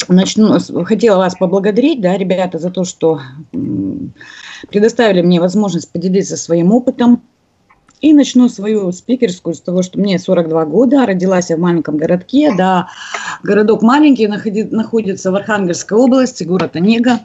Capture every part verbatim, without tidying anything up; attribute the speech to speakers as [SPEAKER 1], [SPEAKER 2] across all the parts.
[SPEAKER 1] начну, хотела вас поблагодарить, да, ребята, за то, что предоставили мне возможность поделиться своим опытом. И начну свою спикерскую с того, что мне сорок два года, родилась я в маленьком городке, да, городок маленький, находится в Архангельской области, город Онега,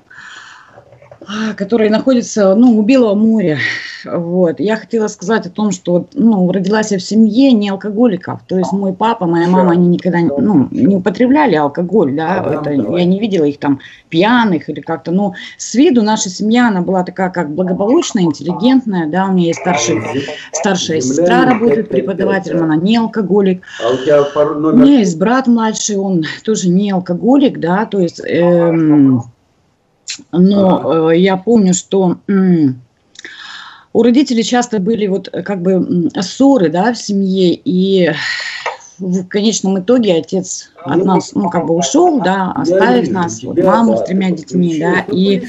[SPEAKER 1] который находится, ну, у Белого моря. Вот. Я хотела сказать о том, что, ну, родилась я в семье не алкоголиков. То есть мой папа, моя мама, они никогда, ну, не употребляли алкоголь, да. Это, я не видела их там пьяных или как-то. Но с виду наша семья, она была такая, как благополучная, интеллигентная, да. У меня есть старший, старшая сестра, работает преподавателем, она не алкоголик. У меня есть брат младший, он тоже не алкоголик, да. То есть... Эм, но э, я помню, что м, у родителей часто были вот как бы ссоры, да, в семье, и в конечном итоге отец от нас, ну, как бы ушел, да, оставив нас, вот, маму с тремя детьми, да, и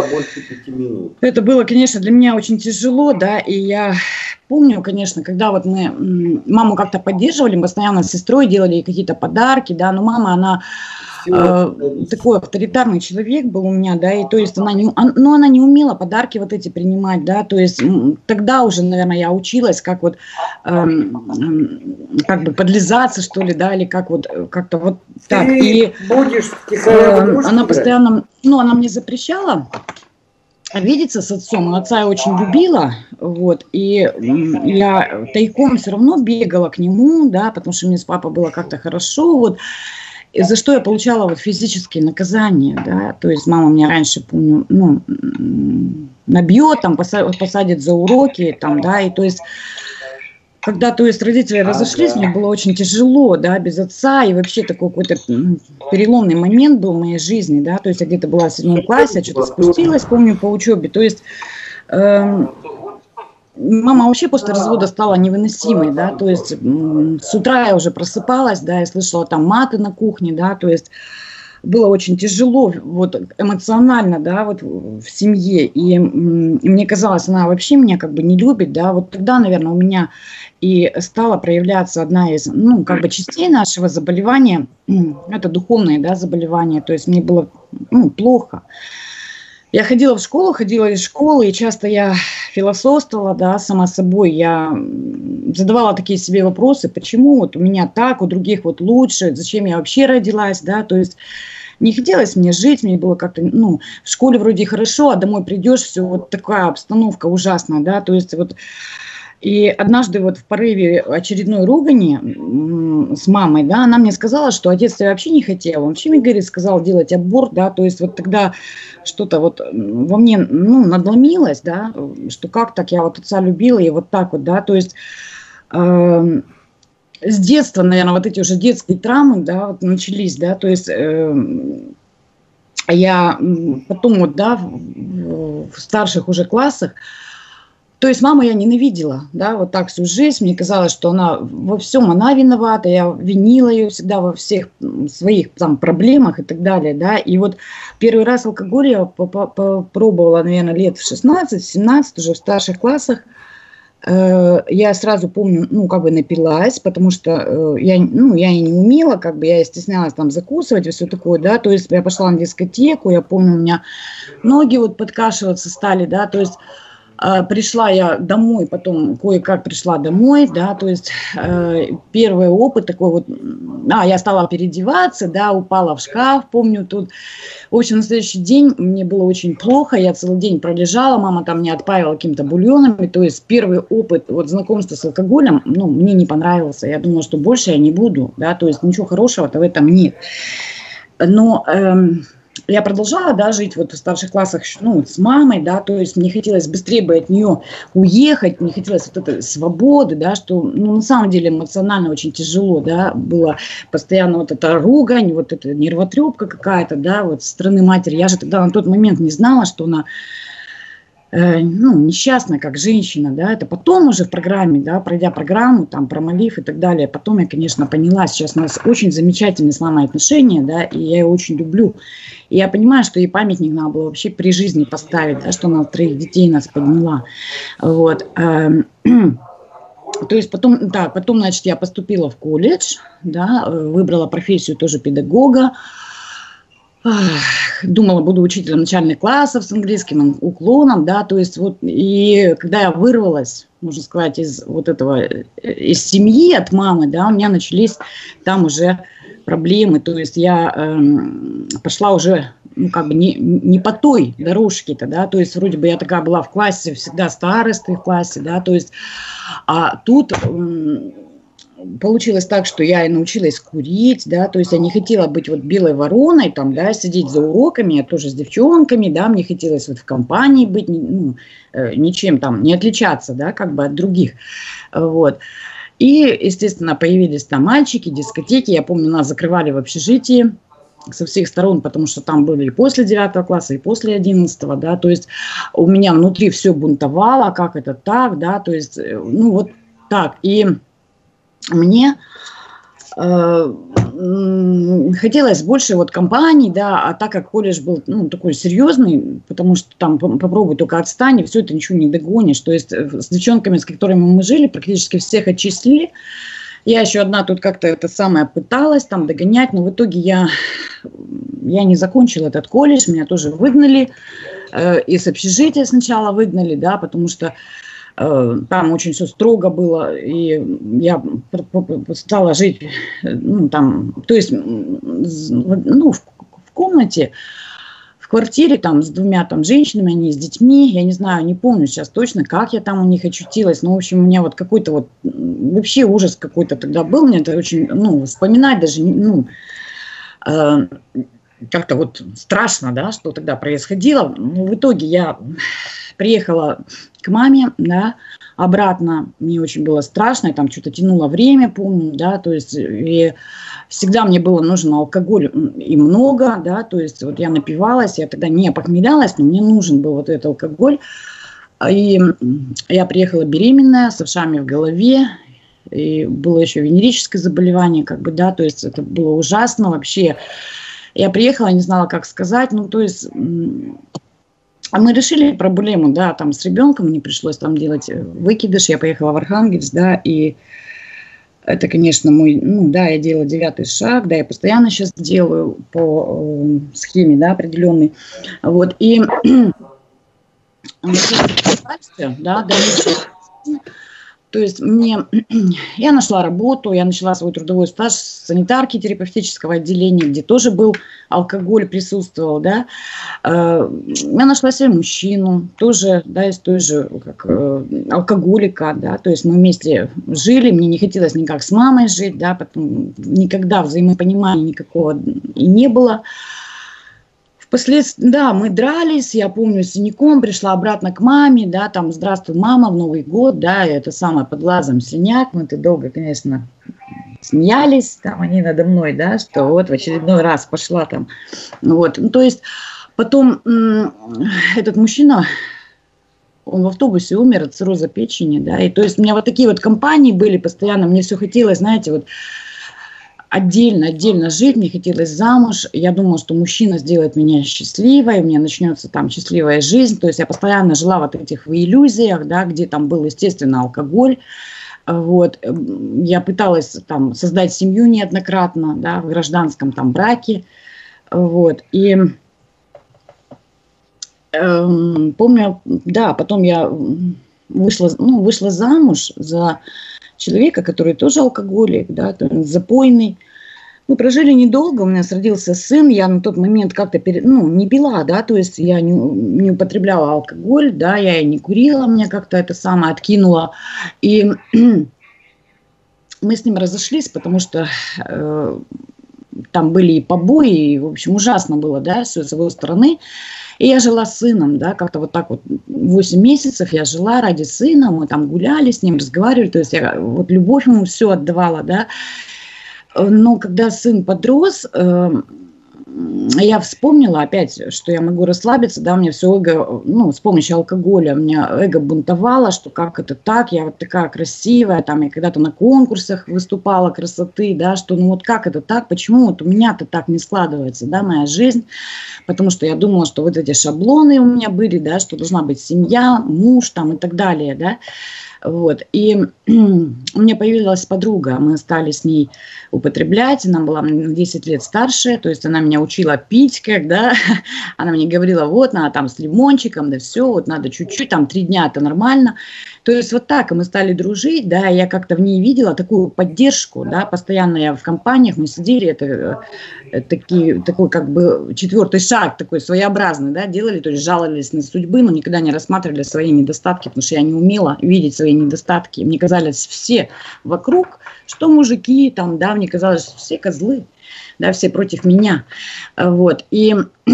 [SPEAKER 1] это было, конечно, для меня очень тяжело, да, и я помню, конечно, когда вот мы маму как-то поддерживали, мы постоянно с сестрой делали ей какие-то подарки, да, но мама, она э, такой авторитарный человек был у меня, да, и то есть она не, он, ну, она не умела подарки вот эти принимать, да, то есть тогда уже, наверное, я училась, как вот, э, как бы подлизаться, что ли, да, или как вот, как-то вот так, и э, она постоянно, ну, она мне запрещала видеться с отцом, отца я очень любила, вот, и я тайком все равно бегала к нему, да, потому что мне с папой было как-то хорошо, вот, и за что я получала вот физические наказания, да, то есть мама меня раньше, помню, ну, набьет, там, посадит за уроки, там, да, и то есть... Когда, то есть, родители разошлись, мне было очень тяжело, да, без отца, и вообще такой какой-то переломный момент был в моей жизни, да, то есть, я где-то была в седьмом классе, я что-то спустилась, помню, по учебе, то есть, э, мама вообще после развода стала невыносимой, да, то есть, э, с утра я уже просыпалась, да, я слышала там маты на кухне, да, то есть, было очень тяжело вот эмоционально, да, вот в семье, и мне казалось, она вообще меня как бы не любит, да, вот тогда, наверное, у меня и стала проявляться одна из, ну, как бы частей нашего заболевания, это духовное, да, заболевание, то есть мне было, ну, плохо. Я ходила в школу, ходила из школы, и часто я философствовала, да, сама собой, я задавала такие себе вопросы, почему вот у меня так, у других вот лучше, зачем я вообще родилась, да, то есть не хотелось мне жить, мне было как-то, ну, в школе вроде хорошо, а домой придешь, все вот такая обстановка ужасная, да, то есть вот. И однажды вот в порыве очередной ругани с мамой, да, она мне сказала, что отец тебя вообще не хотел. Он вообще мне, говорит, сказал делать аборт, да, то есть вот тогда что-то вот во мне, ну, надломилось, да, что как так, я вот отца любила и вот так вот, да, то есть э, с детства, наверное, вот эти уже детские травмы, да, вот начались, да, то есть э, я потом вот, да, в, в старших уже классах, то есть маму я ненавидела, да, вот так всю жизнь. Мне казалось, что она во всем она виновата, я винила ее всегда во всех своих там проблемах и так далее, да. И вот первый раз алкоголь я попробовала, наверное, лет в шестнадцать-семнадцать, уже в старших классах. Я сразу помню, ну, как бы напилась, потому что я, ну, я и не умела, как бы я стеснялась там закусывать и все такое, да, то есть я пошла на дискотеку, я помню, у меня ноги вот подкашиваться стали, да, то есть пришла я домой, потом кое-как пришла домой, да, то есть э, первый опыт такой вот, а, я стала переодеваться, да, упала в шкаф, помню тут, в общем, на следующий день мне было очень плохо, я целый день пролежала, мама там меня отпаивала какими-то бульонами, то есть первый опыт вот знакомства с алкоголем, ну, мне не понравился, я думала, что больше я не буду, да, то есть ничего хорошего-то в этом нет, но... Эм, я продолжала, да, жить вот в старших классах, ну, с мамой, да, то есть мне хотелось быстрее бы от нее уехать, мне хотелось вот этой свободы, да, что, ну, на самом деле эмоционально очень тяжело, да, было постоянно вот эта ругань, вот эта нервотрепка какая-то, да, вот со стороны матери. Я же тогда на тот момент не знала, что она, э, ну, несчастная как женщина, да, это потом уже в программе, да, пройдя программу, там, промолив и так далее, потом я, конечно, поняла, сейчас у нас очень замечательные с мамой отношения, да, и я ее очень люблю. И я понимаю, что ей памятник надо было вообще при жизни поставить, да, что она троих детей нас подняла. Вот. То есть потом, да, потом, значит, я поступила в колледж, да, выбрала профессию тоже педагога. думала, буду учителем начальных классов с английским уклоном, да, то есть вот, и когда я вырвалась, можно сказать, из вот этого, из семьи, от мамы, да, у меня начались там уже проблемы, то есть я эм, пошла уже, ну, как бы не, не по той дорожке-то, да, то есть вроде бы я такая была в классе, всегда старостой в классе, да, то есть, а тут... Эм, получилось так, что я и научилась курить, да, то есть я не хотела быть вот белой вороной, там, да, сидеть за уроками, я тоже с девчонками, да, мне хотелось вот в компании быть, ну, ничем там не отличаться, да, как бы от других, вот. И, естественно, появились там мальчики, дискотеки, я помню, нас закрывали в общежитии со всех сторон, потому что там были и после девятого класса, и после одиннадцатого, да, то есть у меня внутри все бунтовало, как это так, да, то есть, ну, вот так, и... Мне э, хотелось больше вот компаний, да, а так как колледж был, ну, такой серьезный, потому что там попробуй только отстань, и все это ничего не догонишь. То есть с девчонками, с которыми мы жили, практически всех отчислили. Я еще одна тут как-то это самое пыталась там догонять, но в итоге я, я не закончила этот колледж, меня тоже выгнали, э, из общежития сначала выгнали, да, потому что там очень все строго было, и я стала жить, ну, там, то есть, ну, в, в комнате, в квартире там с двумя там женщинами, они с детьми, я не знаю, не помню сейчас точно, как я там у них очутилась, но, в общем, у меня вот какой-то вот, вообще ужас какой-то тогда был, мне это очень, ну, вспоминать даже, ну, э, как-то вот страшно, да, что тогда происходило. Но в итоге я приехала к маме, да, обратно. Мне очень было страшно, я там что-то тянуло время, помню, да, то есть и всегда мне было нужен алкоголь и много, да, то есть вот я напивалась, я тогда не опохмелялась, но мне нужен был вот этот алкоголь. И я приехала беременная, с овшами в голове, и было еще венерическое заболевание, как бы, да, то есть это было ужасно вообще. Я приехала, не знала, как сказать, ну, то есть, а мы решили проблему, да, там с ребенком, мне пришлось там делать выкидыш, я поехала в Архангельск, да, и это, конечно, мой, ну, да, я делала девятый шаг, да, я постоянно сейчас делаю по э, схеме, да, определенной, вот, и, да, дальше. То есть мне, я нашла работу, я начала свой трудовой стаж с санитарки терапевтического отделения, где тоже был алкоголь, присутствовал, да. Я нашла себе мужчину, тоже, да, из той же, как, алкоголика, да, то есть мы вместе жили, мне не хотелось никак с мамой жить, да, потом никогда взаимопонимания никакого и не было. Впоследствии, да, мы дрались, я помню, с синяком, пришла обратно к маме, да, там, здравствуй, мама, в Новый год, да, это самое, под глазом синяк, мы-то долго, конечно, смеялись, там, они надо мной, да, что вот в очередной раз пошла там, вот, ну, то есть потом м- этот мужчина, он в автобусе умер от цирроза печени, да, и то есть у меня вот такие вот компании были постоянно, мне все хотелось, знаете, вот, Отдельно, отдельно жить, мне хотелось замуж. Я думала, что мужчина сделает меня счастливой, у меня начнется там счастливая жизнь. То есть я постоянно жила вот этих в иллюзиях, да, где там был, естественно, алкоголь. Вот. Я пыталась там создать семью неоднократно, да, в гражданском там браке. Вот. И э, помню, да, потом я вышла, ну, вышла замуж за человека, который тоже алкоголик, да, запойный. Мы прожили недолго, у нас родился сын, я на тот момент как-то, пере, ну, не пила, да, то есть я не, не употребляла алкоголь, да, я и не курила, мне как-то это самое откинуло. И мы с ним разошлись, потому что э, там были и побои, и, в общем, ужасно было, да, все с его стороны. И я жила с сыном, да, как-то вот так вот, восемь месяцев я жила ради сына, мы там гуляли с ним, разговаривали, то есть я вот любовь ему все отдавала, да. Но когда сын подрос, э, я вспомнила опять, что я могу расслабиться, да, у меня все эго, ну, с помощью алкоголя, у меня эго бунтовало, что как это так, я вот такая красивая, там, я когда-то на конкурсах выступала красоты, да, что ну вот как это так, почему вот у меня-то так не складывается, да, моя жизнь, потому что я думала, что вот эти шаблоны у меня были, да, что должна быть семья, муж там и так далее, да, Вот. И у меня появилась подруга, мы стали с ней употреблять, она была на десять лет старше, то есть она меня учила пить, когда она мне говорила, вот, надо там с лимончиком, да все, вот надо чуть-чуть, там три дня это нормально. То есть вот так, и мы стали дружить, да, я как-то в ней видела такую поддержку, да, постоянно я в компаниях, мы сидели, это, это такие, такой как бы четвертый шаг, такой своеобразный, да, делали, то есть жаловались на судьбы, но никогда не рассматривали свои недостатки, потому что я не умела видеть свои недостатки. Мне казались все вокруг, что мужики, там, да, мне казалось, все козлы, да, все против меня, вот, и...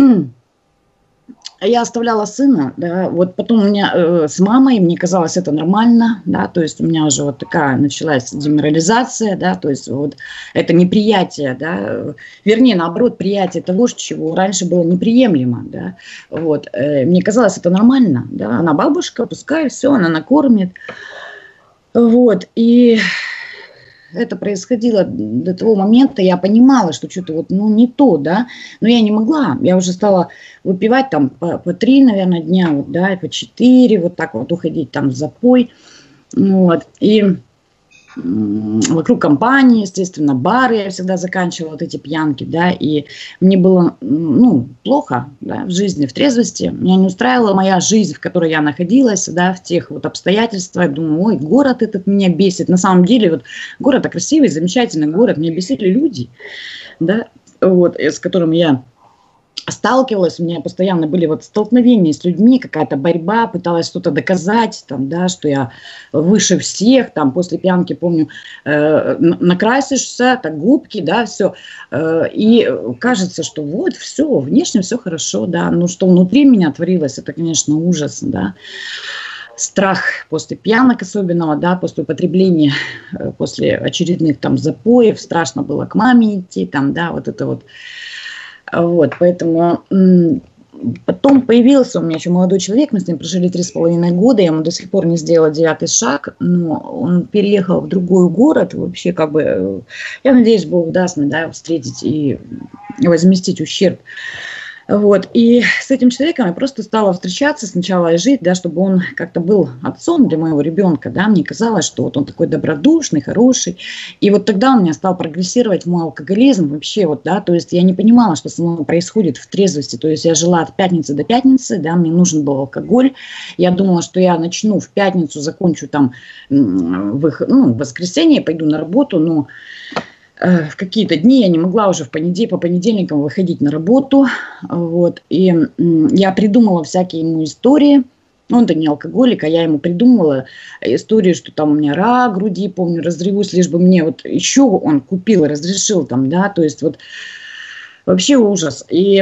[SPEAKER 1] Я оставляла сына, да, вот потом у меня э, с мамой, мне казалось, это нормально, да, то есть у меня уже вот такая началась деморализация, да, то есть вот это неприятие, да, вернее, наоборот, приятие того, чего раньше было неприемлемо, да, вот, э, мне казалось, это нормально, да, она бабушка, пускай, все, она накормит, вот, и... Это происходило до того момента, я понимала, что что-то вот, ну, не то, да, но я не могла, я уже стала выпивать там по, по три, наверное, дня, вот, да, и по четыре, вот так вот уходить там в запой, вот, и м- вокруг компании, естественно, бары, я всегда заканчивала вот эти пьянки, да, и мне было, ну, плохо, да, в жизни, в трезвости, меня не устраивала моя жизнь, в которой я находилась, да, в тех вот обстоятельствах, я думаю, ой, город этот меня бесит, на самом деле, вот, город красивый, замечательный город, меня бесили люди, да, вот, с которыми я сталкивалась, у меня постоянно были вот столкновения с людьми, какая-то борьба, пыталась что-то доказать, там, да, что я выше всех, там, после пьянки, помню, э, накрасишься, так, губки, да, все, э, и кажется, что вот, все, внешне все хорошо, да, но что внутри меня творилось, это, конечно, ужас, да, страх после пьянок особенного, да, после употребления, э, после очередных там запоев, страшно было к маме идти, там, да, вот это вот. Вот, поэтому м- потом появился у меня еще молодой человек, мы с ним прожили три с половиной года, я ему до сих пор не сделала девятый шаг, но он переехал в другой город, вообще как бы, э, я надеюсь, Бог даст мне, да, встретить и возместить ущерб. Вот, и с этим человеком я просто стала встречаться сначала и жить, да, чтобы он как-то был отцом для моего ребенка, да, мне казалось, что вот он такой добродушный, хороший, и вот тогда у меня стал прогрессировать мой алкоголизм вообще, вот, да, то есть я не понимала, что со мной происходит в трезвости, то есть я жила от пятницы до пятницы, да, мне нужен был алкоголь, я думала, что я начну в пятницу, закончу там в, их, ну, в воскресенье, пойду на работу, но... В какие-то дни я не могла уже в понедельник, по понедельникам выходить на работу, вот, и я придумала всякие ему истории, он-то не алкоголик, а я ему придумала историю, что там у меня рак груди, помню, разрывусь, лишь бы мне вот еще он купил и разрешил там, да, то есть вот вообще ужас, и...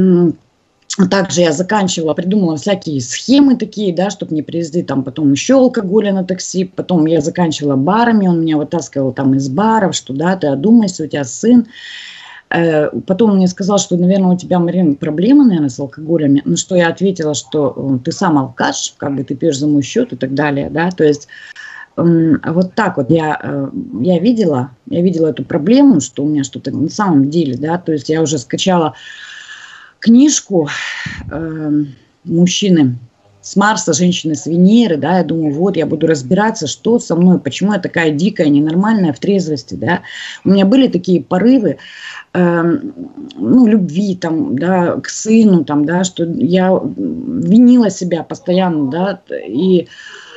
[SPEAKER 1] Также я заканчивала, придумала всякие схемы такие, да, чтобы не привезли там потом еще алкоголя на такси. Потом я заканчивала барами, он меня вытаскивал там из баров, что да, ты одумайся, у тебя сын. Потом он мне сказал, что, наверное, у тебя, Марина, проблемы, наверное, с алкоголем. На что я ответила, что ты сам алкаш, как бы ты пьешь за мой счет и так далее, да, то есть... Вот так вот я, я видела, я видела эту проблему, что у меня что-то на самом деле, да, то есть я уже скачала книжку э, «Мужчины с Марса, женщины с Венеры», да, я думаю, вот, я буду разбираться, что со мной, почему я такая дикая, ненормальная в трезвости, да. У меня были такие порывы, э, ну, любви, там, да, к сыну, там, да, что я винила себя постоянно, да, и...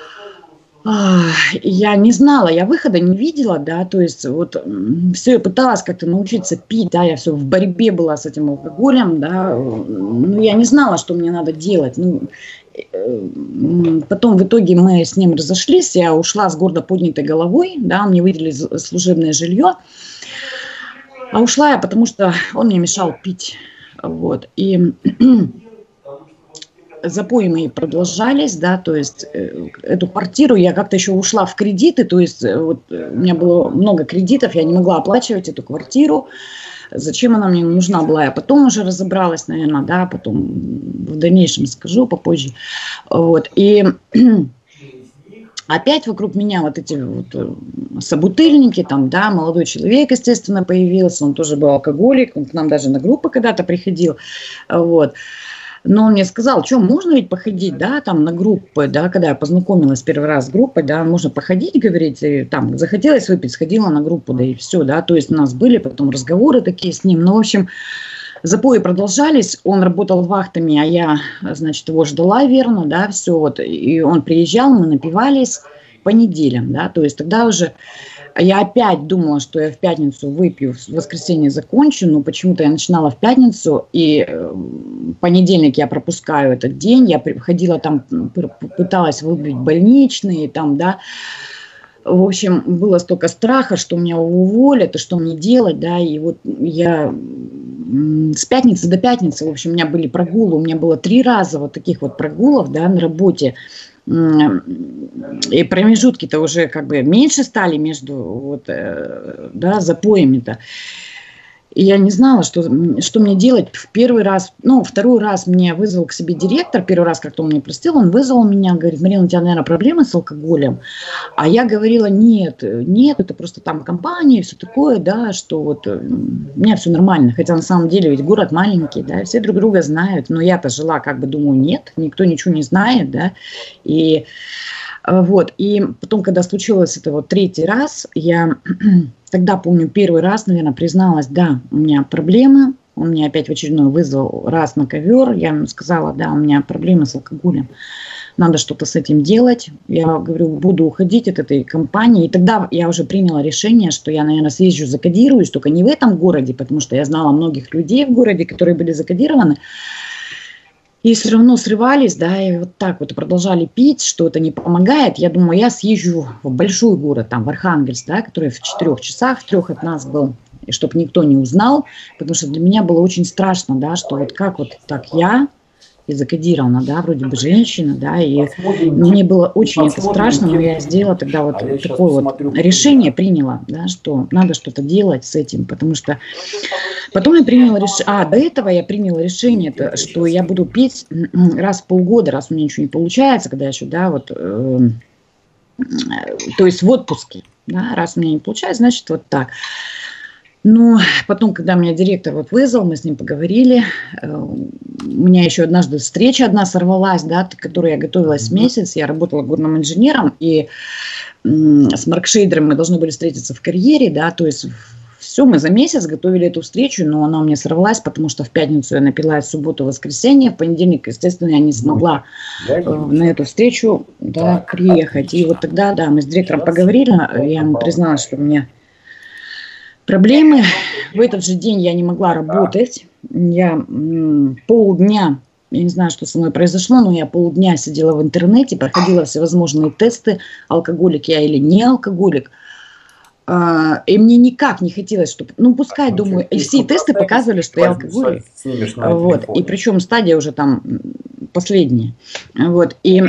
[SPEAKER 1] Я не знала, я выхода не видела, да, то есть вот все, я пыталась как-то научиться пить, да, я все в борьбе была с этим алкоголем, да, ну, я не знала, что мне надо делать, ну, потом в итоге мы с ним разошлись, я ушла с гордо поднятой головой, да, мне выделили служебное жилье, а ушла я, потому что он мне мешал пить, вот, и... Запои мои продолжались, да, то есть э, эту квартиру я как-то еще ушла в кредиты, то есть э, вот, у меня было много кредитов, я не могла оплачивать эту квартиру, зачем она мне нужна была, я потом уже разобралась, наверное, да, потом в дальнейшем скажу попозже, вот, и опять вокруг меня вот эти вот собутыльники, там, да, молодой человек, естественно, появился, он тоже был алкоголик, он к нам даже на группы когда-то приходил, вот. Но он мне сказал, что можно ведь походить, да, там на группы, да, когда я познакомилась первый раз с группой, да, можно походить, говорить, и, там, захотелось выпить, сходила на группу, да, и все, да, то есть у нас были потом разговоры такие с ним, ну, в общем, запои продолжались, он работал вахтами, а я, значит, его ждала верно, да, все, вот, и он приезжал, мы напивались по неделям, да, то есть тогда уже... Я опять думала, что я в пятницу выпью, в воскресенье закончу, но почему-то я начинала в пятницу, и в понедельник я пропускаю этот день, я ходила там, пыталась выбить больничные, там, да, в общем, было столько страха, что меня уволят, и что мне делать, да, и вот я с пятницы до пятницы, в общем, у меня были прогулы, у меня было три раза вот таких вот прогулов, да, на работе, и промежутки-то уже как бы меньше стали между вот, да, запоями-то. И я не знала, что, что мне делать. В первый раз, ну, второй раз меня вызвал к себе директор, первый раз как-то он меня простил, он вызвал меня, говорит, Марина, у тебя, наверное, проблемы с алкоголем. А я говорила, нет, нет, это просто там компания, все такое, да, что вот у меня все нормально. Хотя на самом деле ведь город маленький, да, все друг друга знают, но я-то жила, как бы думаю, нет, никто ничего не знает, да, и... Вот, и потом, когда случилось это вот третий раз, я тогда, помню, первый раз, наверное, призналась, да, у меня проблемы, он меня опять в очередной вызвал раз на ковер, я ему сказала, да, у меня проблемы с алкоголем, надо что-то с этим делать, я говорю, буду уходить от этой компании, и тогда я уже приняла решение, что я, наверное, съезжу, закодируюсь, только не в этом городе, потому что я знала многих людей в городе, которые были закодированы, и все равно срывались, да, и вот так вот продолжали пить, что это не помогает. Я думаю, я съезжу в большой город, там, в Архангельск, да, который в четырех часах, в трех от нас был, и чтобы никто не узнал, потому что для меня было очень страшно, да, что вот как вот так я, и закодирована, да, вроде бы женщина, да, и мне было очень это страшно, но я сделала тогда вот а такое вот решение, приняла, да, что надо что-то делать с этим, потому что потом я приняла решение, а, до этого я приняла решение, это, что я буду пить раз в полгода, раз у меня ничего не получается, когда еще, да, вот, э, то есть в отпуске, да, раз у меня не получается, значит, вот так. Ну, потом, когда меня директор вот вызвал, мы с ним поговорили, у меня еще однажды встреча одна сорвалась, да, к которой я готовилась месяц, я работала горным инженером, и с маркшейдером мы должны были встретиться в карьере, да, то есть все, мы за месяц готовили эту встречу, но она у меня сорвалась, потому что в пятницу я напилась, в субботу, воскресенье, в понедельник, естественно, я не смогла э, на эту встречу, да, приехать, и вот тогда, да, мы с директором поговорили, я ему призналась, что у меня проблемы. В этот же день я не могла работать. Я м, полдня, я не знаю, что со мной произошло, но я полдня сидела в интернете, проходила всевозможные тесты, алкоголик я или не алкоголик. А, и мне никак не хотелось, чтобы... Ну, пускай, думаю, и все тесты показывали, что я алкоголик. Вот. И причем стадия уже там последняя. Вот. И...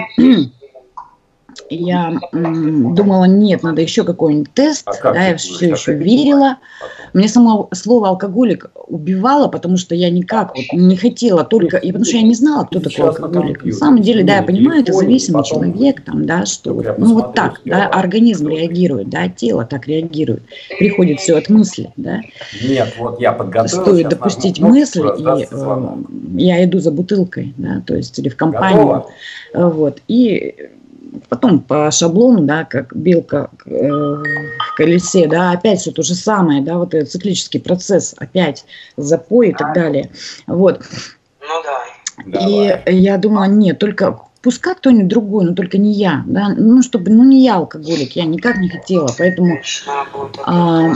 [SPEAKER 1] Я м, думала, нет, надо еще какой-нибудь тест, а да, я все еще верила. Мне само слово алкоголик убивало, потому что я никак вот не хотела только, и потому что я не знала, кто такой алкоголик. На самом деле, да, я понимаю, это зависимый человек, там, да, что вот, ну вот так, да, организм реагирует, да, тело так реагирует, приходит все от мысли, да.
[SPEAKER 2] Нет, вот я подготовил.
[SPEAKER 1] Стоит допустить мысль, и э, я иду за бутылкой, да, то есть или в компанию, Готово? Вот, и потом по шаблону, да, как белка э, в колесе, да, опять все то же самое, да, вот этот циклический процесс, опять запой и так далее, вот.
[SPEAKER 3] Ну да.
[SPEAKER 1] И Давай. Я думала, нет, только пускай кто-нибудь другой, но только не я, да, ну, чтобы, ну, не я алкоголик, я никак не хотела, поэтому... А,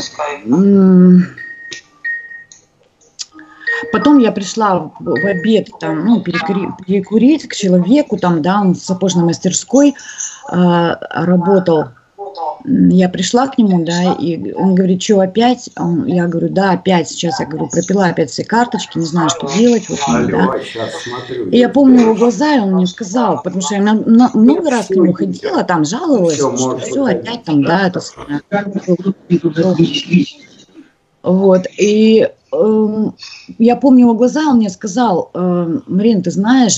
[SPEAKER 1] Потом я пришла в, в обед, там, ну, перекури, перекурить к человеку, там, да, он в сапожной мастерской э, работал. Я пришла к нему, да, и он говорит, что опять? Он, я говорю, да, опять, сейчас, я говорю, пропила опять все карточки, не знаю, что делать. Вот, ну, да. И я помню его глаза, и он мне сказал, потому что я на, на, много раз к нему ходила, там, жаловалась, что все, опять там, да, это... Вот, и э, я помню его глаза, он мне сказал, э, Марин, ты знаешь,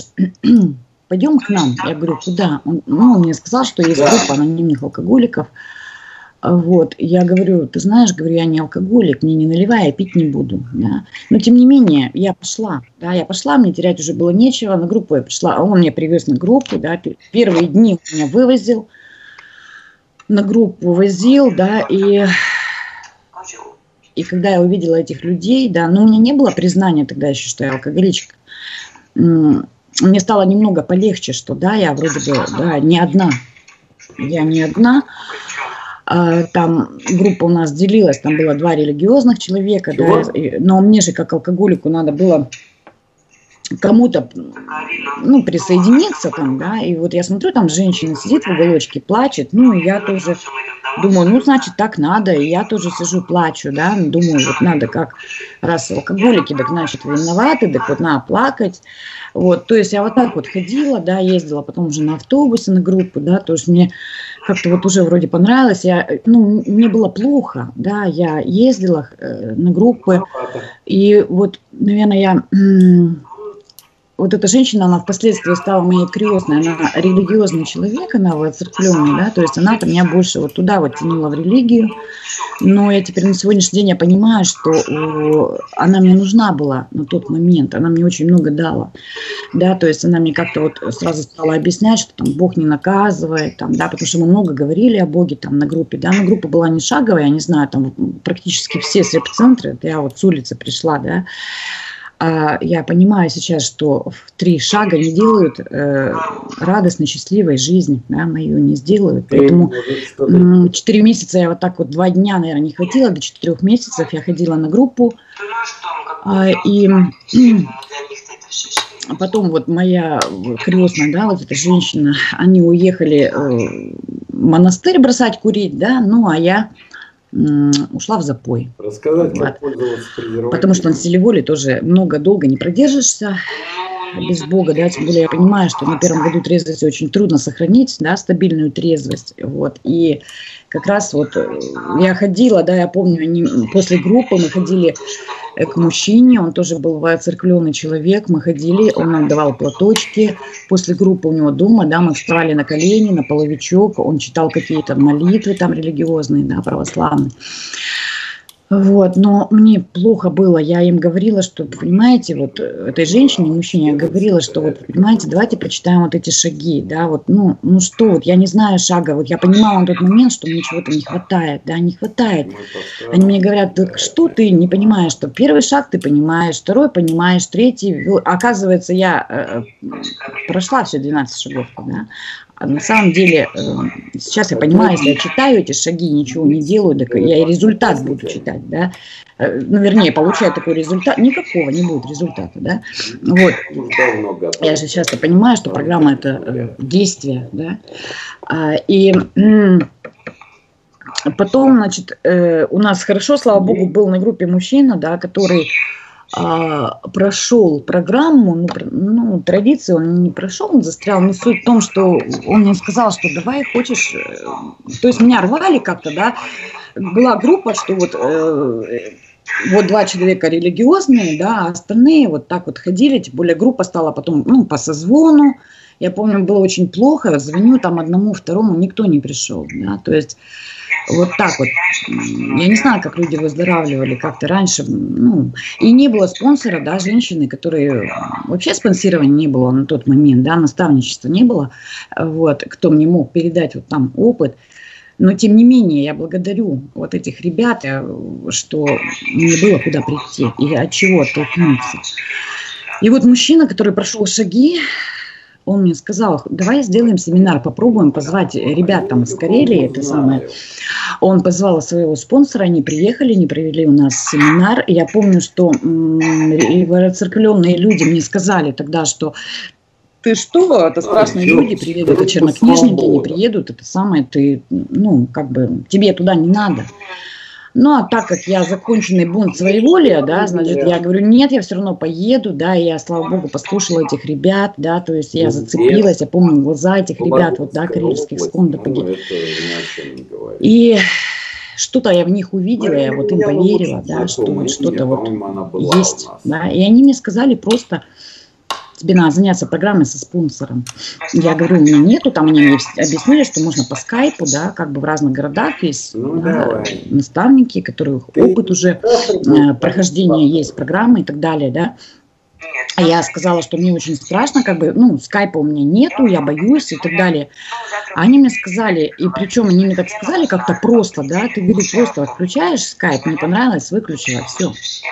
[SPEAKER 1] пойдем к нам. Я говорю, куда? Он, ну, он мне сказал, что есть группа анонимных алкоголиков. Вот, я говорю, ты знаешь, говорю, я не алкоголик, мне не наливай, я пить не буду, да. Но тем не менее, я пошла, да, я пошла, мне терять уже было нечего, на группу я пришла, а он меня привез на группу, да, первые дни он меня вывозил, на группу возил, да, и, и когда я увидела этих людей, да, ну, у меня не было признания тогда еще, что я алкоголичка, мне стало немного полегче, что, да, я вроде бы, да, не одна, я не одна. Там группа у нас делилась, там было два религиозных человека, да, но мне же как алкоголику надо было кому-то, ну, присоединиться там, да, и вот я смотрю, там женщина сидит в уголочке, плачет, ну, и я тоже думаю, ну, значит, так надо, и я тоже сижу, плачу, да, думаю, вот надо как, раз алкоголики, так значит, виноваты, так вот надо плакать, вот, то есть я вот так вот ходила, да, ездила потом уже на автобусе на группу, да, то есть мне как-то вот уже вроде понравилось, я, ну, мне было плохо, да, я ездила э, на группы, и вот, наверное, я... Вот эта женщина, она впоследствии стала моей крестной, она религиозный человек, она воцерквленный, да, то есть она-то меня больше вот туда вот тянула в религию, но я теперь на сегодняшний день я понимаю, что о, она мне нужна была на тот момент, она мне очень много дала, да, то есть она мне как-то вот сразу стала объяснять, что там Бог не наказывает, там, да, потому что мы много говорили о Боге там на группе, да, но группа была не шаговая, я не знаю, там практически все с репцентры, я вот с улицы пришла, да, я понимаю сейчас, что в три шага не делают э, радостной, счастливой жизни, да, мою не сделают. Поэтому четыре месяца я вот так вот, два дня, наверное, не хватило, до четырех месяцев я ходила на группу. Э, и потом вот моя крестная, да, вот эта женщина, они уехали э, в монастырь бросать курить, да, ну а я... ушла в запой.
[SPEAKER 4] Рассказать,
[SPEAKER 1] вот.
[SPEAKER 4] Как пользоваться презервативом.
[SPEAKER 1] Потому что на силе воли тоже много, долго не продержишься без Бога, да, тем более я понимаю, что на первом году трезвости очень трудно сохранить, да, стабильную трезвость, вот, и как раз вот я ходила, да, я помню, они, после группы мы ходили к мужчине, он тоже был воцерквленный человек, мы ходили, он нам давал платочки, после группы у него дома, да, мы вставали на колени, на половичок, он читал какие-то молитвы там религиозные, да, православные. Вот, но мне плохо было, я им говорила, что, понимаете, вот этой женщине, мужчине, я говорила, что вот, понимаете, давайте прочитаем вот эти шаги, да, вот, ну, ну что, вот я не знаю шага, вот я понимала на тот момент, что мне чего-то не хватает, да, не хватает. Они мне говорят, да что ты не понимаешь, что первый шаг ты понимаешь, второй понимаешь, третий, оказывается, я э, прошла все двенадцать шагов, да. А на самом деле, сейчас я понимаю, если я читаю эти шаги, ничего не делаю, так я и результат буду читать, да. Ну, вернее, получаю такой результат, никакого не будет результата, да. Вот. Я же сейчас понимаю, что программа – это действие, да. И потом, значит, у нас хорошо, слава богу, был на группе мужчина, да, который... прошел программу, ну, ну, традиции он не прошел, он застрял, но суть в том, что он мне сказал, что давай хочешь, то есть меня рвали как-то, да, была группа, что вот, э, вот два человека религиозные, да, а остальные вот так вот ходили, тем более группа стала потом, ну, по созвону, я помню, было очень плохо, звоню там одному, второму, никто не пришел, да, то есть вот так вот. Я не знаю, как люди выздоравливали как-то раньше. Ну, и не было спонсора, да, женщины, которые... Вообще спонсирования не было на тот момент, да, наставничества не было. Вот, кто мне мог передать вот там опыт. Но, тем не менее, я благодарю вот этих ребят, что мне было куда прийти и от чего оттолкнуться. И вот мужчина, который прошел шаги, он мне сказал, давай сделаем семинар, попробуем позвать ребят там из Карелии, это самое. Он позвал своего спонсора, они приехали, они провели у нас семинар. И я помню, что воцерквленные люди мне сказали тогда, что ты что, это страшные люди приедут, это чернокнижники не приедут, это самое, ты, ну, как бы, тебе туда не надо. Ну, а так как я законченный бунт своеволия, да, значит, я говорю, нет, я все равно поеду, да, и я, слава богу, послушала этих ребят, да, то есть я зацепилась, я помню глаза этих ребят, вот, да, карельских сконда погиб. И что-то я в них увидела, я вот им поверила, да, что вот что-то вот есть, да, и они мне сказали просто, тебе надо заняться программой со спонсором. Я говорю, у меня нету, там они мне объяснили, что можно по скайпу, да, как бы в разных городах есть
[SPEAKER 2] Ну,
[SPEAKER 1] да, наставники, которых опыт уже э, прохождения есть, программы и так далее, да. А я сказала, что мне очень страшно, как бы, ну, скайпа у меня нету, я боюсь и так далее. А они мне сказали, и причем они мне так сказали как-то просто, да, ты, говорит, просто отключаешь скайп, не понравилось, выключила, все.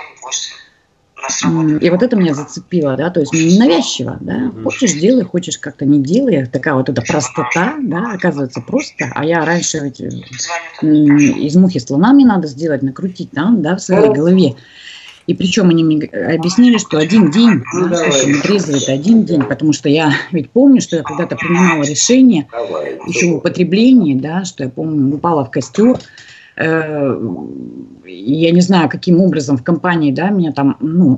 [SPEAKER 1] И вот это меня зацепило, да, то есть не навязчиво, да, хочешь делай, хочешь как-то не делай, такая вот эта простота, да, оказывается просто, а я раньше ведь из мухи слона мне надо сделать, накрутить там, да, в своей голове. И причем они мне объяснили, что один день, да, что не трезвый, это один день, потому что я ведь помню, что я когда-то принимала решение еще в употреблении, да, что я помню, упала в костер. Э, я не знаю, каким образом в компании, да, меня там, ну,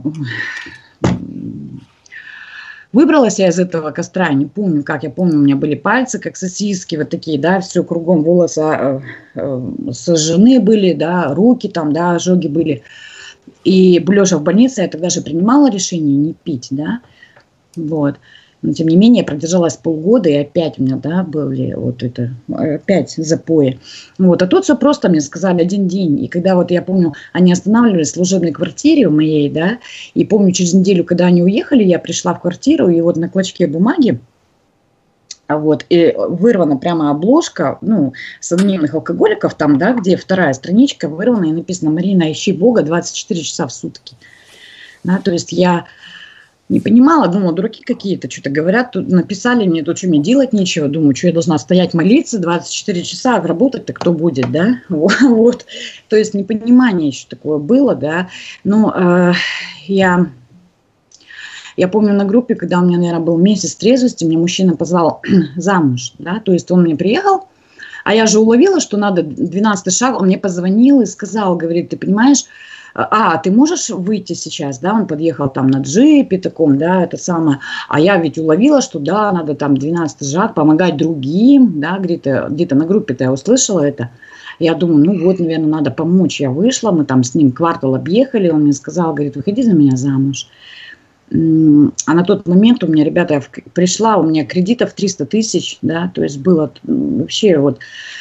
[SPEAKER 1] выбралась я из этого костра, не помню как, я помню, у меня были пальцы, как сосиски, вот такие, да, все кругом, волосы э, э, сожжены были, да, руки там, да, ожоги были. И лежа в больнице, я тогда же принимала решение не пить, да, вот. Но, тем не менее, я продержалась полгода, и опять у меня, да, были вот это, опять запои. Вот, а тут все просто, мне сказали, один день. И когда вот, я помню, они останавливались в служебной квартире у моей, да, и помню, через неделю, когда они уехали, я пришла в квартиру, и вот на клочке бумаги, вот, и вырвана прямо обложка, ну, современных алкоголиков, там, да, где вторая страничка вырвана, и написано: «Марина, ищи Бога двадцать четыре часа в сутки». Да, то есть я не понимала, думала, дураки какие-то, что-то говорят, тут написали мне, тут что, мне делать нечего, думаю, что я должна стоять молиться двадцать четыре часа, а работать-то кто будет, да, вот, то есть непонимание еще такое было, да, но э, я... Я помню на группе, когда у меня, наверное, был месяц трезвости, мне мужчина позвал замуж, да, то есть он мне приехал, а я же уловила, что надо двенадцатый шаг, он мне позвонил и сказал, говорит, ты понимаешь, а, ты можешь выйти сейчас, да, он подъехал там на джипе таком, да, это самое, а я ведь уловила, что да, надо там двенадцатый шаг, помогать другим, да, где-то, где-то на группе-то я услышала это. Я думаю, ну вот, наверное, надо помочь. Я вышла, мы там с ним квартал объехали, он мне сказал, говорит, выходи за меня замуж. А на тот момент у меня, ребята, я пришла, у меня кредитов триста тысяч, да, то есть было вообще вот.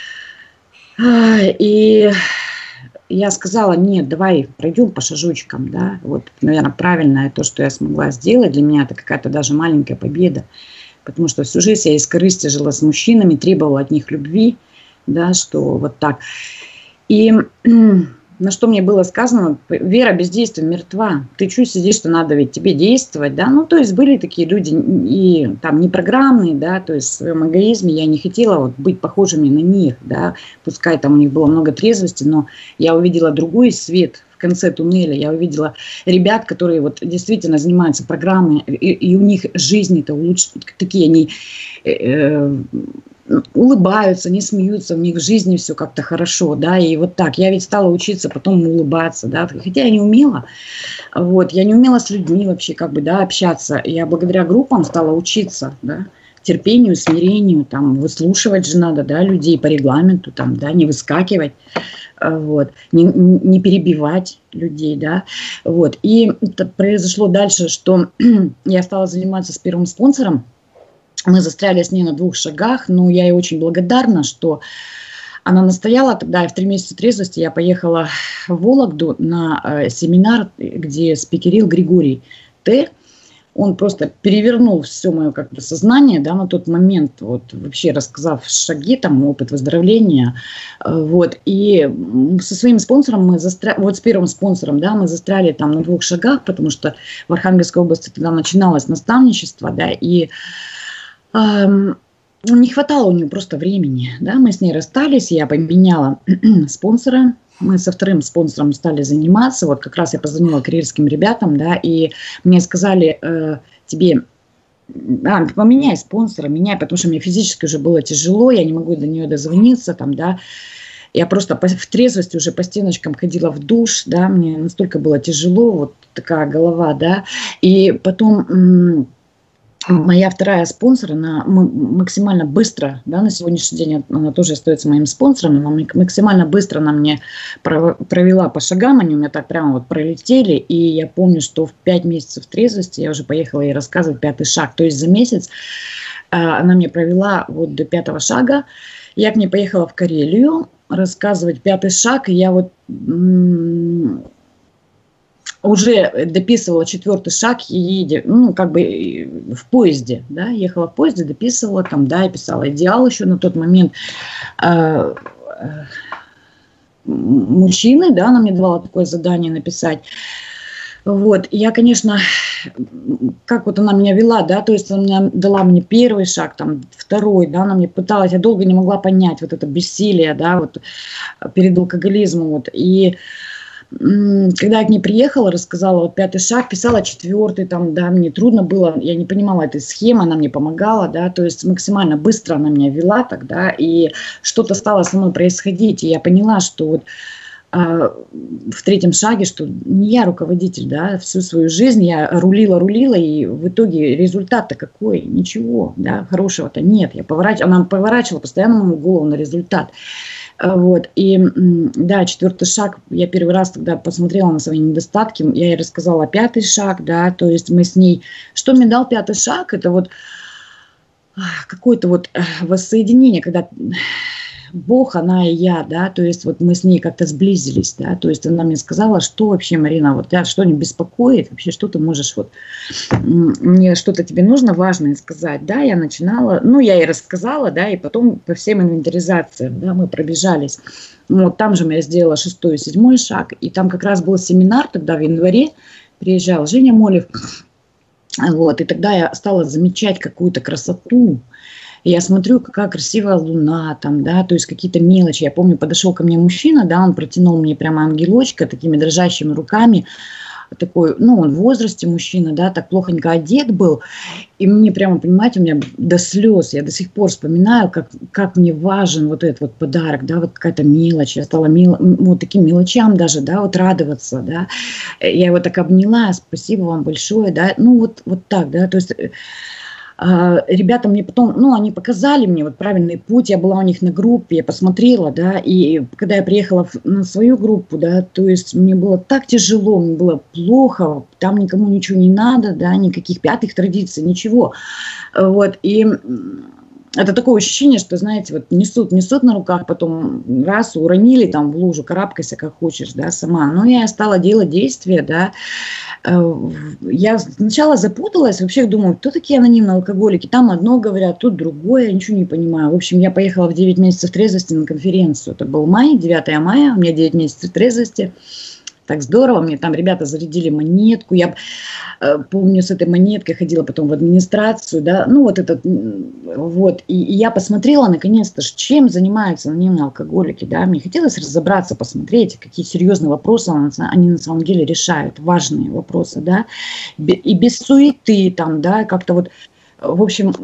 [SPEAKER 1] И я сказала, нет, давай пройдем по шажочкам, да, вот, наверное, правильное то, что я смогла сделать, для меня это какая-то даже маленькая победа, потому что всю жизнь я из корысти жила с мужчинами, требовала от них любви, да, что вот так. И на что мне было сказано, вера без действия мертва. Ты чуть сидишь, что надо ведь тебе действовать, да. Ну, то есть были такие люди и там непрограммные, да, то есть в своем эгоизме я не хотела вот быть похожими на них, да. Пускай там у них было много трезвости, но я увидела другой свет в конце туннеля. Я увидела ребят, которые вот действительно занимаются программой, и, и у них жизни-то лучше, такие они... Э, улыбаются, не смеются, у них в жизни все как-то хорошо, да, и вот так. Я ведь стала учиться потом улыбаться, да, хотя я не умела, вот, я не умела с людьми вообще, как бы, да, общаться. Я благодаря группам стала учиться, да, терпению, смирению, там, выслушивать же надо, да, людей по регламенту, там, да, не выскакивать, вот, не, не перебивать людей, да, вот. И это произошло дальше, что я стала заниматься с первым спонсором. Мы застряли с ней на двух шагах, но я ей очень благодарна, что она настояла тогда, и в три месяца трезвости я поехала в Вологду на э, семинар, где спикерил Григорий Т. Он просто перевернул все мое как бы сознание, да, на тот момент, вот, вообще рассказав шаги, там, опыт выздоровления, э, вот, и со своим спонсором мы застряли, вот с первым спонсором, да, мы застряли там на двух шагах, потому что в Архангельской области тогда начиналось наставничество, да, и не хватало у нее просто времени, да, мы с ней расстались, я поменяла спонсора, мы со вторым спонсором стали заниматься, вот как раз я позвонила карьерским ребятам, да, и мне сказали, э, тебе, а, поменяй спонсора, меняй, потому что мне физически уже было тяжело, я не могу до нее дозвониться, там, да, я просто по, в трезвости уже по стеночкам ходила в душ, да, мне настолько было тяжело, вот такая голова, да, и потом... моя вторая спонсор, она максимально быстро, да, на сегодняшний день она тоже остается моим спонсором, она максимально быстро она мне провела по шагам, они у меня так прямо вот пролетели, и я помню, что в пять месяцев трезвости я уже поехала ей рассказывать пятый шаг, то есть за месяц она мне провела вот до пятого шага, я к ней поехала в Карелию рассказывать пятый шаг, и я вот уже дописывала четвертый шаг, едя, ну, как бы в поезде, да, ехала в поезде, дописывала там, да, и писала идеал еще на тот момент э, э, мужчины, да, она мне давала такое задание написать. Вот, и я, конечно, как вот она меня вела, да, то есть она дала мне первый шаг, там, второй, да, она мне пыталась, я долго не могла понять вот это бессилие, да, вот перед алкоголизмом, вот, и когда я к ней приехала, рассказала вот пятый шаг, писала четвертый, там, да, мне трудно было, я не понимала этой схемы, она мне помогала, да, то есть максимально быстро она меня вела тогда, и что-то стало со мной происходить, и я поняла, что вот а, в третьем шаге, что не я руководитель, да, всю свою жизнь я рулила, рулила, и в итоге результат-то какой? Ничего, да, хорошего-то нет, я поворачивала, она поворачивала постоянно мою голову на результат. Вот, и да, четвертый шаг, я первый раз тогда посмотрела на свои недостатки, я ей рассказала пятый шаг, да, то есть мы с ней, что мне дал пятый шаг, это вот какое-то вот воссоединение, когда Бог, она и я, да, то есть вот мы с ней как-то сблизились, да, то есть она мне сказала, что вообще, Марина, вот тебя что не беспокоит, вообще что ты можешь, вот, мне что-то тебе нужно важное сказать, да, я начинала, ну, я ей рассказала, да, и потом по всем инвентаризациям, да, мы пробежались, вот, там же я сделала шестой и седьмой шаг, и там как раз был семинар тогда в январе, приезжал Женя Молев, вот, и тогда я стала замечать какую-то красоту. И я смотрю, какая красивая луна, там, да, то есть какие-то мелочи. Я помню, подошел ко мне мужчина, да, он протянул мне прямо ангелочка такими дрожащими руками, такой, ну, он в возрасте мужчина, да, так плохонько одет был, и мне прямо, понимаете, у меня до слез, я до сих пор вспоминаю, как, как мне важен вот этот вот подарок, да, вот какая-то мелочь, я стала мел, вот таким мелочам даже, да, вот радоваться, да, я его так обняла, спасибо вам большое, да, ну, вот, вот так, да, то есть... Ребята мне потом, ну, они показали мне вот правильный путь, я была у них на группе, я посмотрела, да, и когда я приехала на свою группу, да, то есть мне было так тяжело, мне было плохо, там никому ничего не надо, да, никаких пятых традиций, ничего, вот, и это такое ощущение, что, знаете, вот несут, несут на руках, потом раз, уронили там в лужу, карабкайся как хочешь, да, сама. Но я стала делать действия, да. Я сначала запуталась, вообще думаю, кто такие анонимные алкоголики? Там одно говорят, тут другое, я ничего не понимаю. В общем, я поехала в девять месяцев трезвости на конференцию. Это был май, девятое мая, у меня девять месяцев трезвости. Так здорово, мне там ребята зарядили монетку, я э, помню, с этой монеткой ходила потом в администрацию, да, ну вот этот, вот, и, и я посмотрела наконец-то, чем занимаются анонимные алкоголики, да, мне хотелось разобраться, посмотреть, какие серьезные вопросы они на самом деле решают, важные вопросы, да, и без суеты там, да, как-то вот, в общем,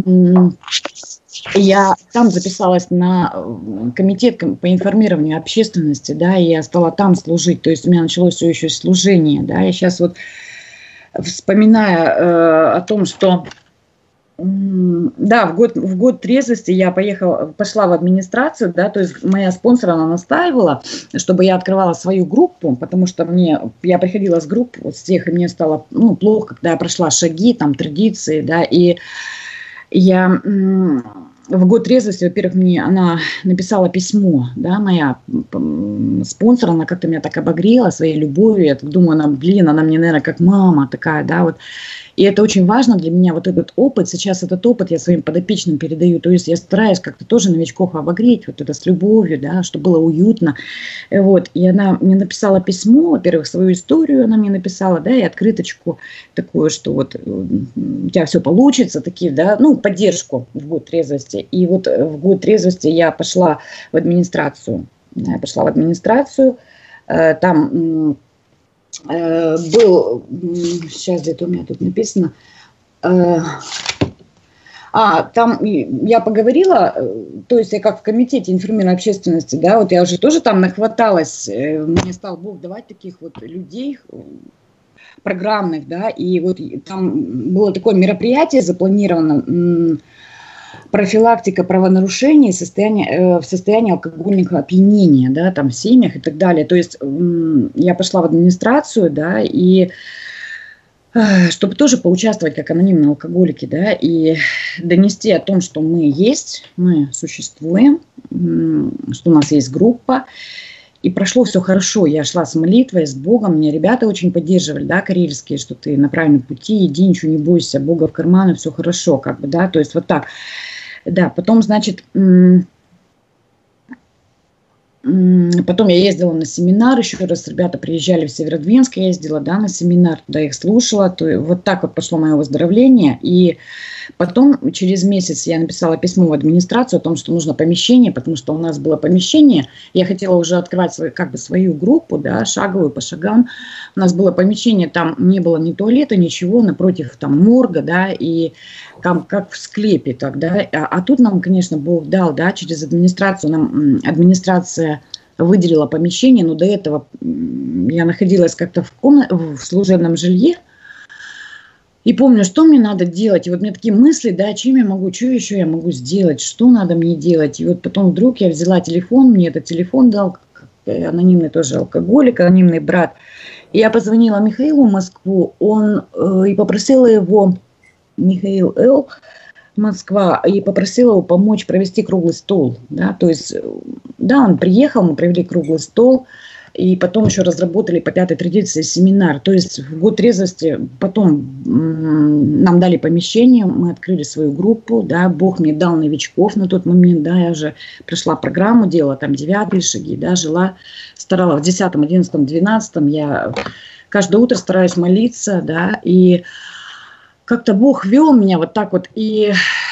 [SPEAKER 1] я там записалась на комитет по информированию общественности, да, и я стала там служить, то есть у меня началось все еще служение, да, я сейчас вот вспоминая э, о том, что, э, да, в год, в год трезвости я поехала, пошла в администрацию, да, то есть моя спонсор, она настаивала, чтобы я открывала свою группу, потому что мне, я приходила с групп, вот с тех, и мне стало, ну, плохо, когда я прошла шаги, там, традиции, да, и я в год трезвости, во-первых, мне она написала письмо, да, моя спонсор, она как-то меня так обогрела своей любовью, я так думаю, она, блин, она мне, наверное, как мама такая, да, вот. И это очень важно для меня, вот этот опыт, сейчас этот опыт я своим подопечным передаю, то есть я стараюсь как-то тоже новичков обогреть, вот это с любовью, да, чтобы было уютно, вот, и она мне написала письмо, во-первых, свою историю она мне написала, да, и открыточку такую, что вот у тебя все получится, такие, да, ну, поддержку в год трезвости, и вот в год трезвости я пошла в администрацию, да, я пошла в администрацию, там был, сейчас где-то у меня тут написано, а, там я поговорила, то есть я как в комитете информированной общественности, да, вот я уже тоже там нахваталась, мне стал Бог давать таких вот людей, программных, да, и вот там было такое мероприятие запланировано, профилактика правонарушений в состоянии, э, в состоянии алкогольного опьянения, да, там в семьях и так далее. То есть э, я пошла в администрацию, да, и э, чтобы тоже поучаствовать как анонимные алкоголики, да, и донести о том, что мы есть, мы существуем, э, что у нас есть группа. И прошло все хорошо. Я шла с молитвой, с Богом. Меня ребята очень поддерживали, да, карельские, что ты на правильном пути, иди, ничего не бойся, Бога в карманы, все хорошо, как бы, да, то есть вот так. Да, потом, значит, потом я ездила на семинар, еще раз ребята приезжали в Северодвинск, я ездила, да, на семинар, туда их слушала, то вот так вот пошло мое выздоровление, и потом через месяц я написала письмо в администрацию о том, что нужно помещение, потому что у нас было помещение, я хотела уже открывать свою, как бы свою группу, да, шаговую по шагам, у нас было помещение, там не было ни туалета, ничего, напротив там морга, да, и там как в склепе, так, да, а, а тут нам, конечно, Бог дал, да, через администрацию, нам администрация выделила помещение, но до этого я находилась как-то в, комна- в служебном жилье, и помню, что мне надо делать, и вот у меня такие мысли, да, чем я могу, что еще я могу сделать, что надо мне делать, и вот потом вдруг я взяла телефон, мне этот телефон дал анонимный тоже алкоголик, анонимный брат, и я позвонила Михаилу в Москву, он, э, и попросила его, Михаил Л., Москва, и попросила его помочь провести круглый стол, да, то есть, да, он приехал, мы провели круглый стол, и потом еще разработали по пятой традиции семинар, то есть в год трезвости потом м- нам дали помещение, мы открыли свою группу, да, Бог мне дал новичков на тот момент, да, я уже прошла программу, делала там девятые шаги, да, жила, старалась в десятом, одиннадцатом, двенадцатом, я каждое утро стараюсь молиться, да, и как-то Бог вел меня вот так вот, и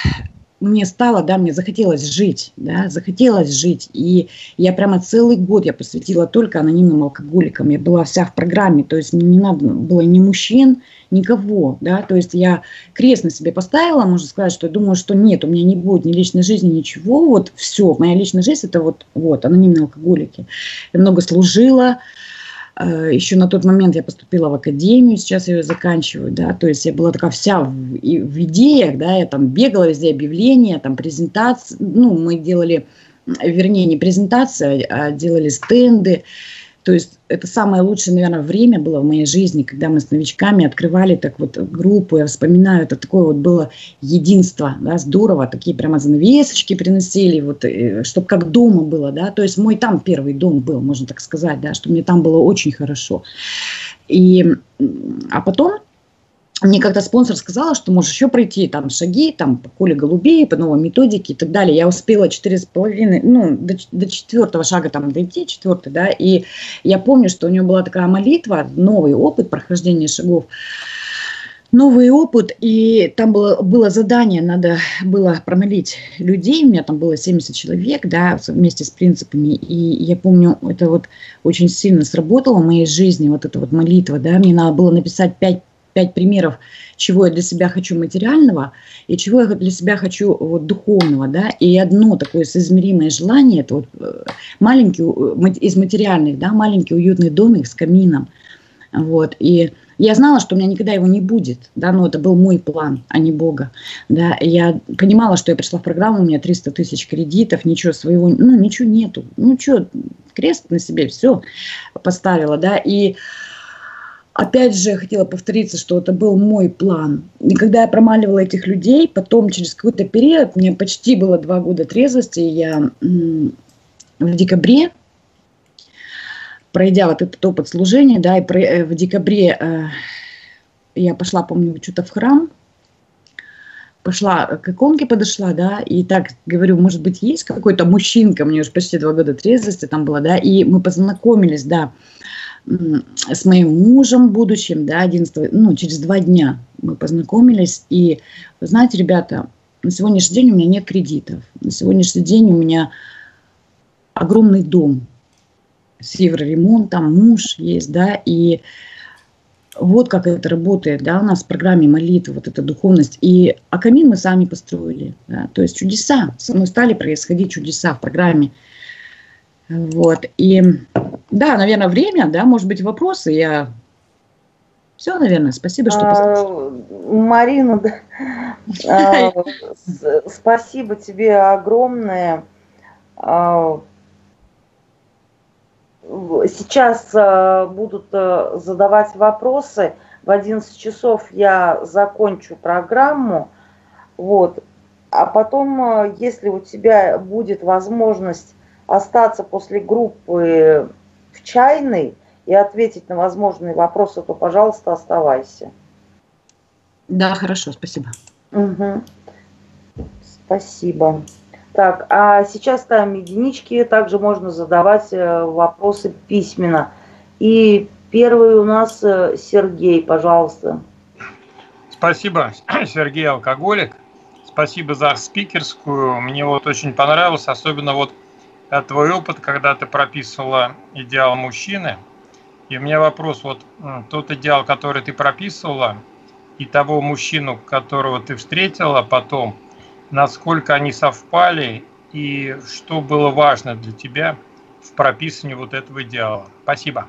[SPEAKER 1] мне стало, да, мне захотелось жить, да, захотелось жить, и я прямо целый год я посвятила только анонимным алкоголикам, я была вся в программе, то есть мне не надо было ни мужчин, никого, да, то есть я крест на себе поставила, можно сказать, что я думаю, что нет, у меня не будет ни личной жизни, ничего, вот все, моя личная жизнь это вот, вот, анонимные алкоголики. Я много служила. Еще на тот момент я поступила в академию, сейчас я ее заканчиваю, да, то есть я была такая вся в, в идеях, да, я там бегала везде, объявления, там презентации, ну, мы делали, вернее, не презентации, а делали стенды, то есть это самое лучшее, наверное, время было в моей жизни, когда мы с новичками открывали так вот группу, я вспоминаю, это такое вот было единство, да, здорово, такие прямо занавесочки приносили, вот, чтобы как дома было, да, то есть мой там первый дом был, можно так сказать, да, что мне там было очень хорошо. И, а потом мне как-то спонсор сказала, что можешь еще пройти там шаги, там по Коле Голубей, по новой методике и так далее. Я успела четыре с половиной, ну, до, до четвертого шага там дойти, четвертый, да, и я помню, что у нее была такая молитва, новый опыт прохождения шагов, новый опыт, и там было, было задание, надо было промолить людей, у меня там было семьдесят человек, да, вместе с принципами, и я помню, это вот очень сильно сработало в моей жизни, вот эта вот молитва, да, мне надо было написать пять пять примеров, чего я для себя хочу материального и чего я для себя хочу вот, духовного, да, и одно такое соизмеримое желание, это вот маленький, из материальных, да, маленький уютный домик с камином, вот, и я знала, что у меня никогда его не будет, да, но это был мой план, а не Бога, да, я понимала, что я пришла в программу, у меня триста тысяч кредитов, ничего своего, ну, ничего нету, ну, что, крест на себе, все поставила, да, и опять же, хотела повториться, что это был мой план. И когда я промаливала этих людей, потом через какой-то период, мне почти было два года трезвости, я м- в декабре, пройдя вот этот опыт служения, да, и про, э, в декабре э, я пошла, помню, что-то в храм, пошла к иконке, подошла, да, и так говорю, может быть, есть какой-то мужчинка, мне уже почти два года трезвости там было, да, и мы познакомились, да, с моим мужем будущим, да, одиннадцатого, ну, через два дня мы познакомились, и, вы знаете, ребята, на сегодняшний день у меня нет кредитов, на сегодняшний день у меня огромный дом с евроремонтом, муж есть, да, и вот как это работает, да, у нас в программе молитвы, вот эта духовность, и а камин мы сами построили, да, то есть чудеса, со мной стали происходить чудеса в программе, вот, и да, наверное, время, да, может быть, вопросы, я Все, наверное, спасибо, что послушали.
[SPEAKER 4] Марина, спасибо тебе огромное. Сейчас будут задавать вопросы. В одиннадцать часов я закончу программу. Вот. А потом, если у тебя будет возможность остаться после группы в чайной и ответить на возможные вопросы, то, пожалуйста, оставайся.
[SPEAKER 1] Да, хорошо, спасибо.
[SPEAKER 4] Угу. Спасибо. Так, а сейчас ставим единички. Также можно задавать вопросы письменно. И первый у нас Сергей, пожалуйста.
[SPEAKER 5] Спасибо, Сергей Алкоголик. Спасибо за спикерскую. Мне вот очень понравилось, особенно вот твой опыт, когда ты прописывала идеал мужчины. И у меня вопрос, вот тот идеал, который ты прописывала, и того мужчину, которого ты встретила потом, насколько они совпали и что было важно для тебя в прописании вот этого идеала. Спасибо.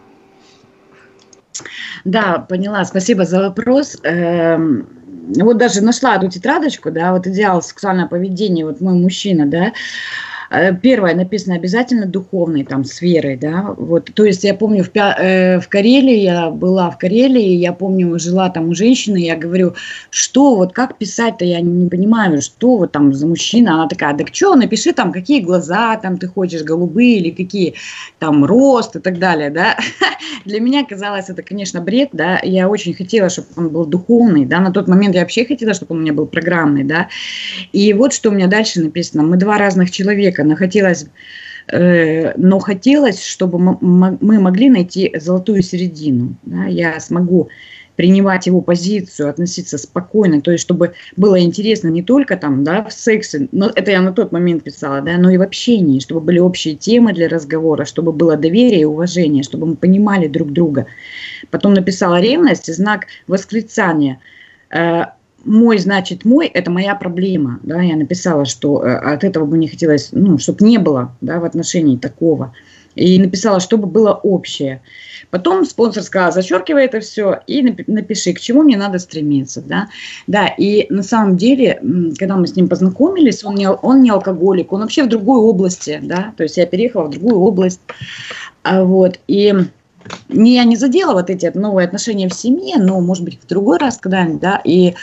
[SPEAKER 1] Да, поняла. Спасибо за вопрос. Эм, вот даже нашла эту тетрадочку, да, вот идеал сексуального поведения, вот мой мужчина, да. Первое написано обязательно духовной там сферой, да, вот, то есть я помню в, э, в Карелии, я была в Карелии, я помню, жила там у женщины, я говорю, что вот как писать-то, я не, не понимаю, что вот там за мужчина, она такая, так что, напиши там, какие глаза там ты хочешь, голубые или какие там рост и так далее, да, для меня казалось это, конечно, бред, да, я очень хотела, чтобы он был духовный, да, на тот момент я вообще хотела, чтобы он у меня был программный, да, и вот что у меня дальше написано, мы два разных человека, но хотелось, э, но хотелось, чтобы мы, мы могли найти золотую середину. Да? Я смогу принимать его позицию, относиться спокойно, то есть чтобы было интересно не только там, да, в сексе, но это я на тот момент писала, да, но и в общении, чтобы были общие темы для разговора, чтобы было доверие и уважение, чтобы мы понимали друг друга. Потом написала ревность, знак восклицания. Мой, значит, мой, это моя проблема, да, я написала, что от этого бы не хотелось, ну, чтобы не было, да, в отношении такого, и написала, чтобы было общее. Потом спонсор сказал, зачеркивай это все и напиши, к чему мне надо стремиться, да, да, и на самом деле, когда мы с ним познакомились, он не, он не алкоголик, он вообще в другой области, да, то есть я переехала в другую область, вот, и... Не, я не задела вот эти новые отношения в семье, но, может быть, в другой раз когда-нибудь, да, и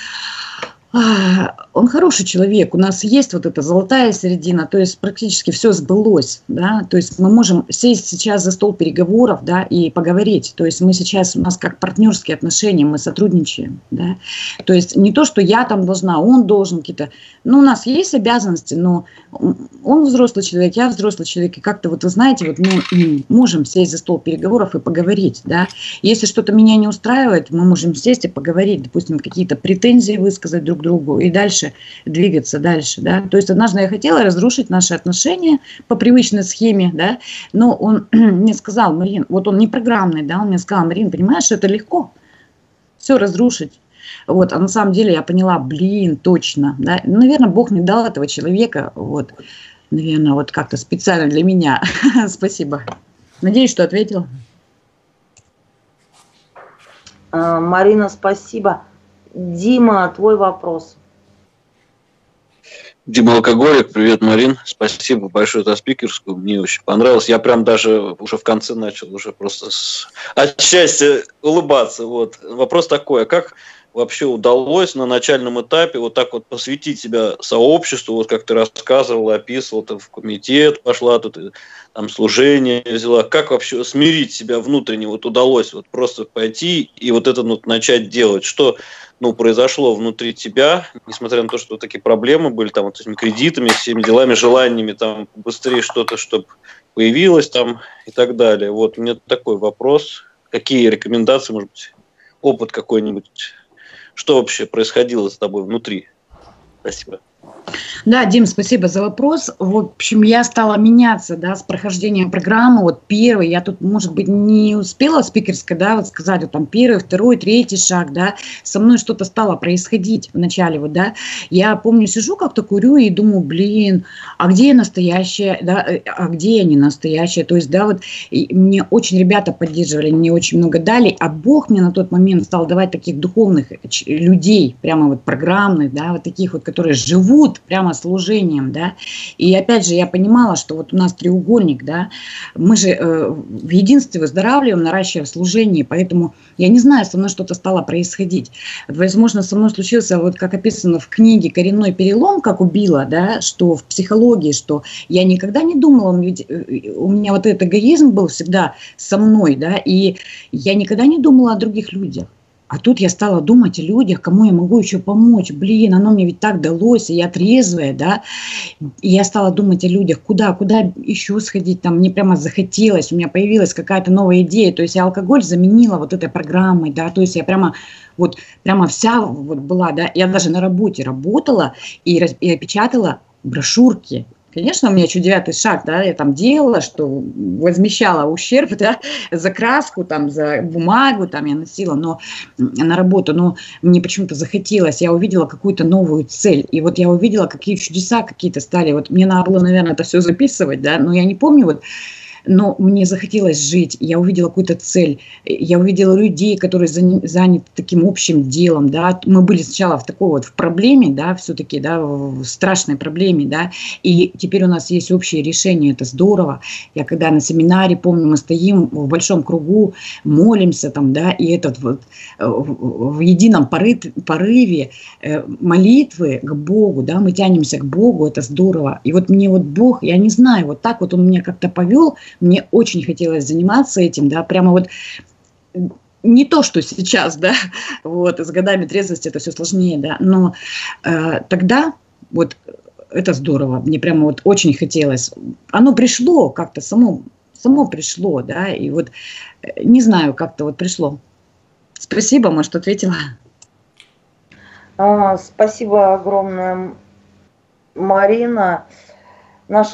[SPEAKER 1] а, он хороший человек, у нас есть вот эта золотая середина, то есть практически все сбылось, да, то есть мы можем сесть сейчас за стол переговоров, да, и поговорить, то есть мы сейчас, у нас как партнерские отношения, мы сотрудничаем, да, то есть не то, что я там должна, он должен какие-то, ну, у нас есть обязанности, но он взрослый человек, я взрослый человек, и как-то вот вы знаете, вот мы можем сесть за стол переговоров и поговорить, да, если что-то меня не устраивает, мы можем сесть и поговорить, допустим, какие-то претензии высказать друг другу и дальше двигаться дальше, да, то есть однажды я хотела разрушить наши отношения по привычной схеме, да, но он мне сказал, Марин, вот он не программный, да, он мне сказал, Марин, понимаешь, что это легко все разрушить, вот, а на самом деле я поняла, блин, точно, да, наверное, Бог мне дал этого человека, вот, наверное, вот как-то специально для меня, спасибо, надеюсь, что ответила.
[SPEAKER 4] Марина, спасибо. Дима, твой вопрос.
[SPEAKER 6] Дима Алкоголик, привет, Марин. Спасибо большое за спикерскую, мне очень понравилось. Я прям даже уже в конце начал уже просто с... от счастья улыбаться. Вот. Вопрос такой, а как вообще удалось на начальном этапе вот так вот посвятить себя сообществу, вот как ты рассказывал, описывал, ты в комитет пошла, тут там служение взяла. Как вообще смирить себя внутренне вот удалось вот просто пойти и вот это вот начать делать? Что ну, произошло внутри тебя, несмотря на то, что вот такие проблемы были там вот с этими кредитами, всеми делами, желаниями там быстрее что-то, чтобы появилось там и так далее. Вот у меня такой вопрос. Какие рекомендации, может быть, опыт какой-нибудь? Что вообще происходило с тобой внутри? Спасибо.
[SPEAKER 1] Да, Дим, спасибо за вопрос. В общем, я стала меняться, да, с прохождением программы. Вот первый, я тут, может быть, не успела спикерской, да, вот сказать, вот там первый, второй, третий шаг, да, со мной что-то стало происходить вначале, вот, да. Я помню, сижу как-то курю и думаю, блин, а где я настоящая, да, а где я не настоящая? То есть, да, вот мне очень ребята поддерживали, мне очень много дали, а Бог мне на тот момент стал давать таких духовных людей, прямо вот программных, да, вот таких вот, которые живут прямо служением, да, и опять же я понимала, что вот у нас треугольник, да, мы же э, в единстве выздоравливаем, наращивая служение, поэтому я не знаю, со мной что-то стало происходить. Возможно, со мной случился, вот как описано в книге, коренной перелом, как убило, да, что в психологии, что я никогда не думала, ведь у меня вот этот эгоизм был всегда со мной, да, и я никогда не думала о других людях. А тут я стала думать о людях, кому я могу еще помочь. Блин, оно мне ведь так далось, и я трезвая, да. И я стала думать о людях, куда, куда еще сходить. Там мне прямо захотелось, у меня появилась какая-то новая идея. То есть я алкоголь заменила вот этой программой, да. То есть я прямо вот прямо вся вот была, да. Я даже на работе работала и, и опечатала брошюрки. Конечно, у меня еще девятый шаг, да, я там делала, что возмещала ущерб, да, за краску, там, за бумагу, там я носила, но на работу, но мне почему-то захотелось, я увидела какую-то новую цель, и вот я увидела, какие чудеса какие-то стали, вот мне надо было, наверное, это все записывать, да, но я не помню, вот, но мне захотелось жить, я увидела какую-то цель, я увидела людей, которые заняты таким общим делом, да, мы были сначала в такой вот в проблеме, да, все-таки, да, в страшной проблеме, да, и теперь у нас есть общее решение, это здорово. Я когда на семинаре, помню, мы стоим в большом кругу, молимся там, да, и этот вот в едином порыве молитвы к Богу, да, мы тянемся к Богу, это здорово. И вот мне вот Бог, я не знаю, вот так вот он меня как-то повел. Мне очень хотелось заниматься этим, да, прямо вот не то, что сейчас, да, вот, с годами трезвости это все сложнее, да, но э, тогда вот это здорово, мне прямо вот очень хотелось. Оно пришло как-то, само, само пришло, да, и вот не знаю, как-то вот пришло. Спасибо, может, ответила.
[SPEAKER 4] А, спасибо огромное, Марина. Наши